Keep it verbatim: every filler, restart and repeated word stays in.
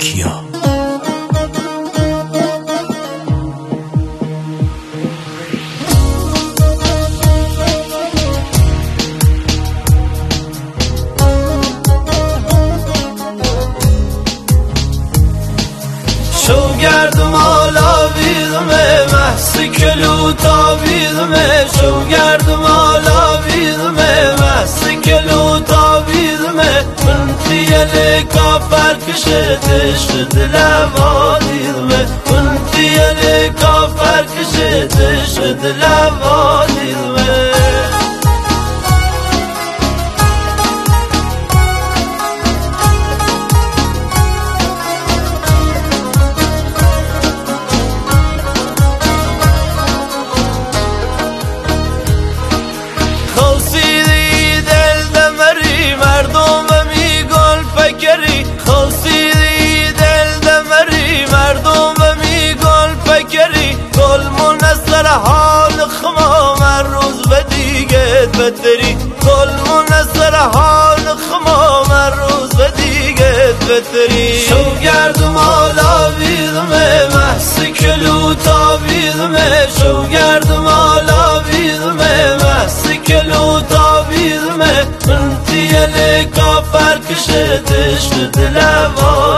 کیا. شو گردم آلاویدمه محسی کلو تابیدمه شو گردم آلاویدمه محسی کلو تابیدمه من تیل کافر کشتش دلوادیدمه من تیل کافر کشتش دلوادیدمه حال خما من روز به دیگه بتری کل منصر حال خما من روز به دیگه بتری شو گردم آلاویدمه محسی کلو تابیدمه شو گردم آلاویدمه محسی کلو تابیدمه من تیل کافر کشتش دلوادیدمه